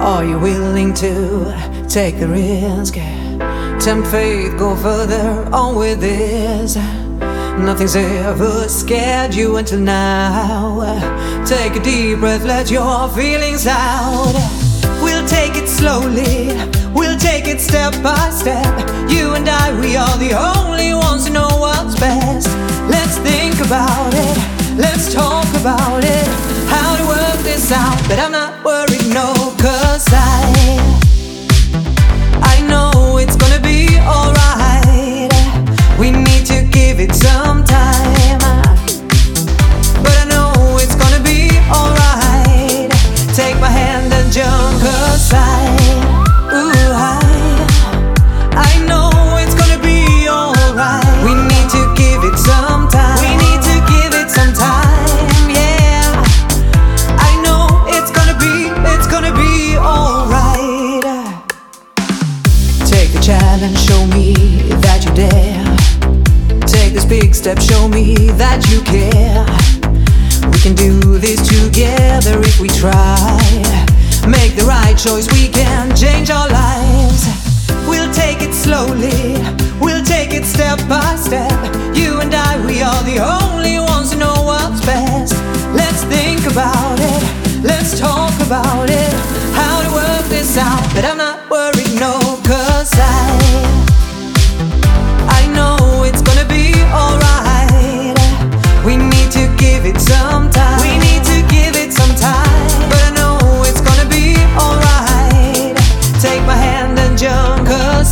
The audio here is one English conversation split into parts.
Are you willing to take the risk? Tempt faith, go further on with this. Nothing's ever scared you until now. Take a deep breath, let your feelings out. We'll take it slowly, we'll take it step by step. You and I, we are the only ones who know what's best. Let's think about it, let's talk about it, how to work this out. But I'm not worried, no, 'cause I know it's gonna be alright. We need to give it some time, but I know it's gonna be alright. Take my hand and jump aside. Ooh, I know it's gonna be alright. We need to give it some time. We need to give it some time, yeah. I know it's gonna be alright. Take the challenge, show me that you dare. Take this big step, show me that you care. We can do this together if we try. Make the right choice, we can change our lives. We'll take it slowly, we'll take it step by step. You and I, we are the only ones who know what's best. Let's think about it, let's talk about it, how to work this out. But I'm not worried, no, 'cause I know it's gonna be alright. We need to give it some time. We need to give it some time. But I know it's gonna be alright. Take my hand and jump, 'cause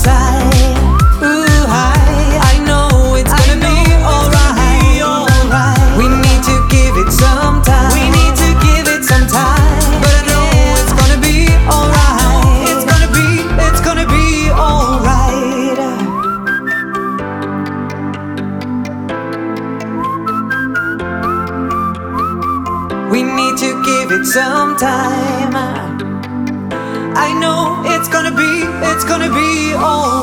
I know it's gonna be alright. We need to give it some time. We need to give it some time. But I know it's gonna be alright. It's gonna be alright. We need to give it some time. I know it's gonna be alright.